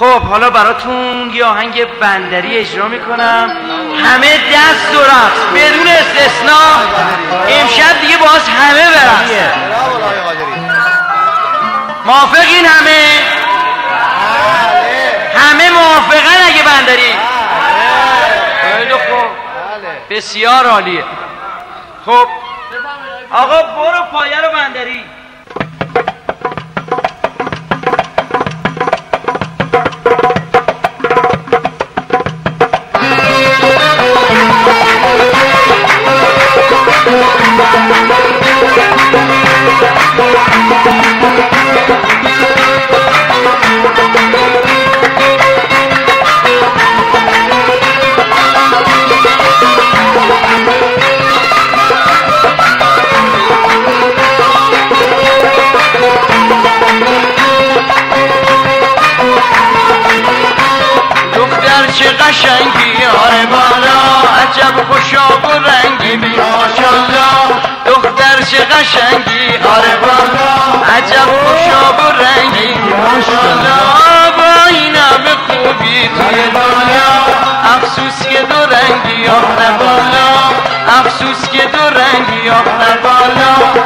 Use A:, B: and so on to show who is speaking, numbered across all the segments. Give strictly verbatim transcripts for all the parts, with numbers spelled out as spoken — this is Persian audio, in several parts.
A: خب حالا براتون یه آهنگ بندری اجرا میکنم، همه دست و رقص بدون استثناء. امشب دیگه باز همه برقص. موافقین همه؟ همه موافقن اگه بندری؟ خیلی خوب، بسیار عالیه. خب آقا برو پایه رو بندری.
B: چه قشنگی آره بالا، عجب خوشاب و رنگی بی ماشالله. دختر چه قشنگی آره بالا، عجب خوشاب و رنگی بی ماشالله. با این همه خوبی توی دنیا، افسوس که دو رنگی آخه بالا، افسوس که دو رنگی آخه بالا.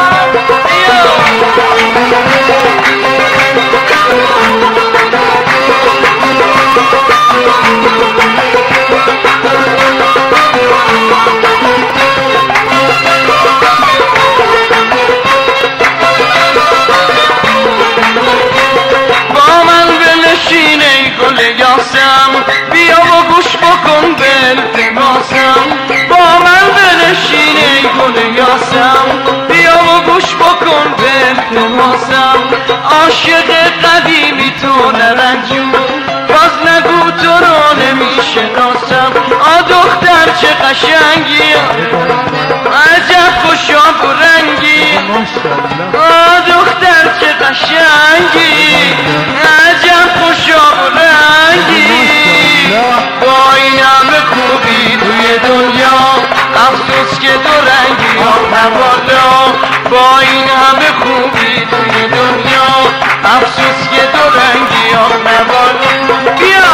B: بیا و گوش بکن به التماسم، با من بنشین ای گل یاسم. بیا و گوش بکن به التماسم، عاشق قدیمی تو نرنجون، باز نگو تو رو نمیشناسم. آ دختر چه قشنگی، عجب خوشاب و رنگی. آ دختر چه قشنگی، عجب خوشاب و رنگی. با این همه خوبی توی دنیا، افسوس که دو رنگی آخه بالا. با این همه خوبی توی دنیا، افسوس که دو رنگی آخه بالا. بیا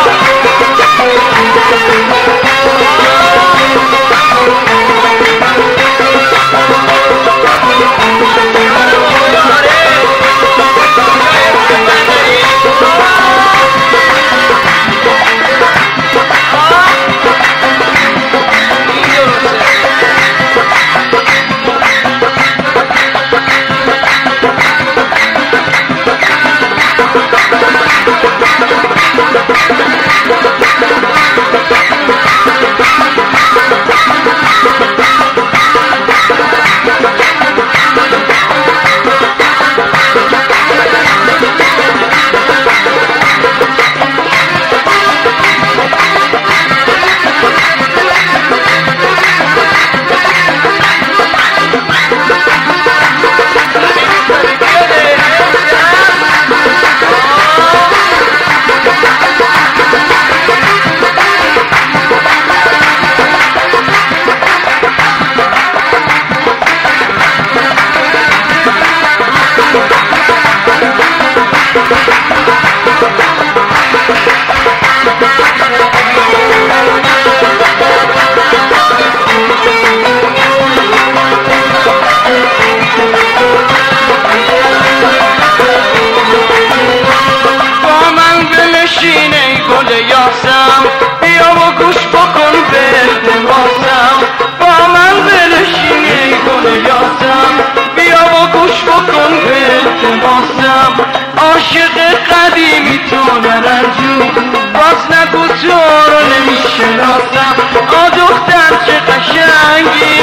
B: عاشق قدیمی تو نرنجون، باز نگو تو رو نمیشناسم. آ دختر چه قشنگی،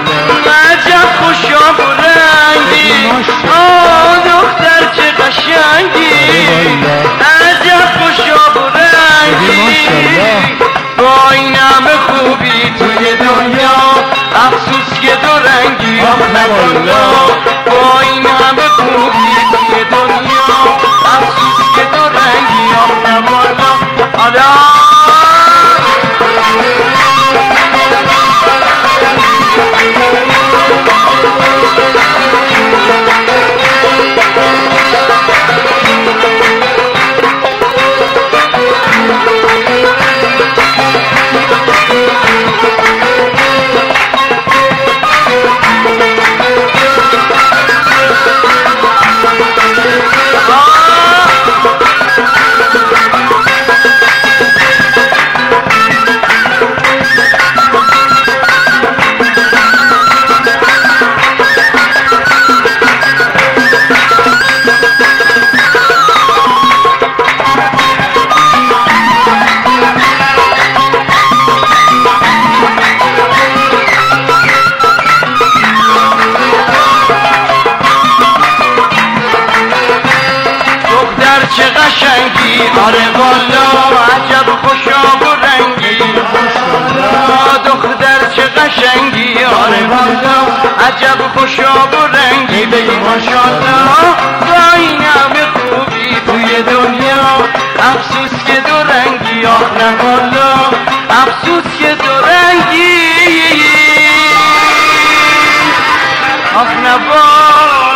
B: عجب خوشاب و رنگی. آ دختر چه قشنگی، عجب خوشاب و رنگی. با این همه خوبی توی دنیا، افسوس که دو رنگی آخه بالا. با این همه خوبی توی دنیا، افسوس که دو رنگی آخه بالا. حالا رنگی آره والا عجب خوشا و رنگی دختر چه قشنگی آره والا عجب خوشا و رنگی بگی ماشاءالله با این همه خوبی توی دنیا افسوس که دو رنگی آه نه والا افسوس که دو رنگی آه نه والا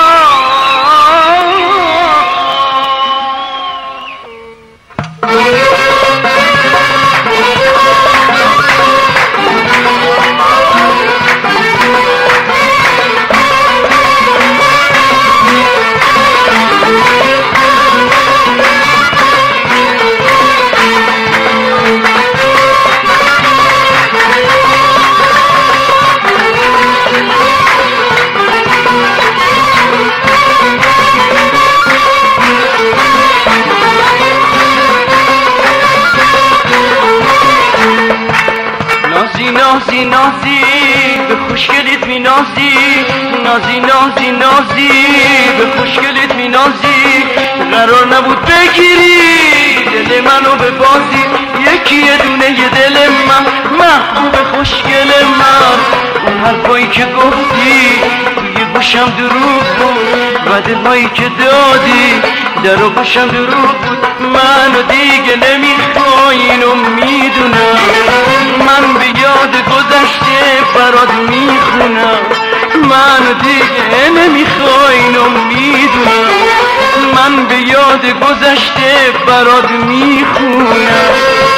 B: نازی نازی به خوشگلیت می نازی نازی نازی نازی به خوشگلیت می نازی قرار نبود بگیری دل منو به بازی یکی یه دونه یه دل من محبوب خوشگل من اون حرفایی که گفتی توی گوشم دروغ بود و دلهایی که دادی در و گوشم دروغ بود منو دیگه نمیخوای اینو میدونم من به یاد گذشته برات میخونم منو دیگه نمیخوای اینو میدونم من به یاد گذشته برات میخونم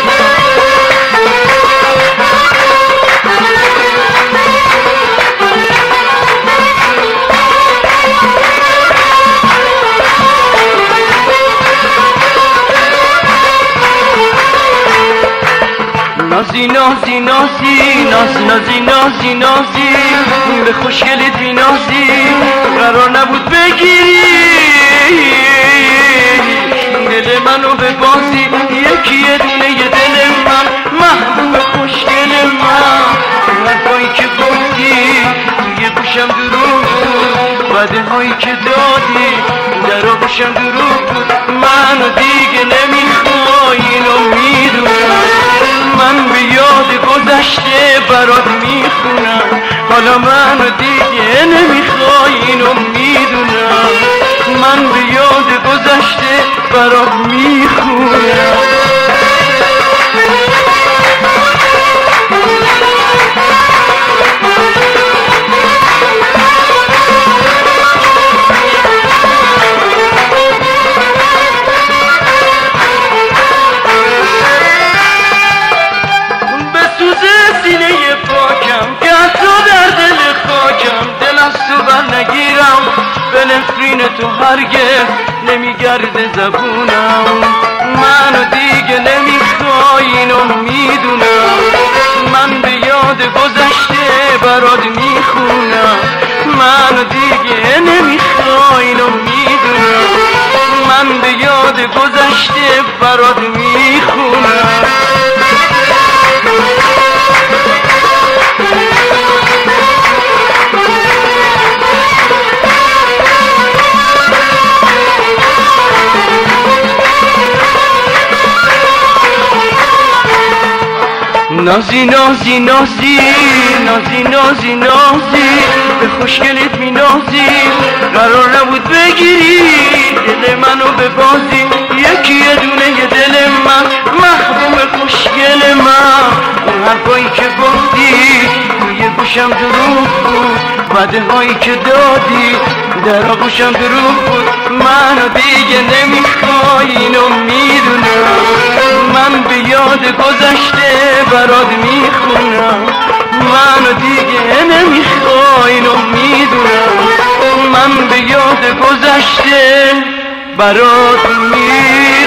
B: نازی نازی نازی ناز نازی نازی نازی به خوشگلیت بی نازی قرار نبود بگیری دل منو به بازی یکی یه دونه یه دل من محبوب خوشگل من حرفایی که گفتی توی گوشم دروغ بود وعده‌هایی که دادی در آغوشم دروغ بود منو دیگه نمیخوای اینو میدونم من به یاد گذشته برات میخونم حالا منو دیگه نمیخوای اینو میدونم من به یاد گذشته برات میخونم نگیرم به نفرین تو هرگز نمیگرده زبونم منو دیگه نمیخوای اینو میدونم من به یاد گذشته برات میخونم منو دیگه نمیخوای اینو میدونم من به یاد گذشته برات میخونم نازی نازی نازی نازی نازی نازی به خوشگلیت می نازی قرار نبود بگیری دل منو به بازی یکی یه دونه یه دل من محبوب خوشگل من اون حرفایی که گفتی توی گوشم دروغ بود وعده‌هایی که دادی در آغوشم دروغ بود منو دیگه نمیخوای اینو میدونم من به یاد گذشته برات میخونم منو دیگه نمیخوای اینو میدونم من به یاد گذشته برات میخونم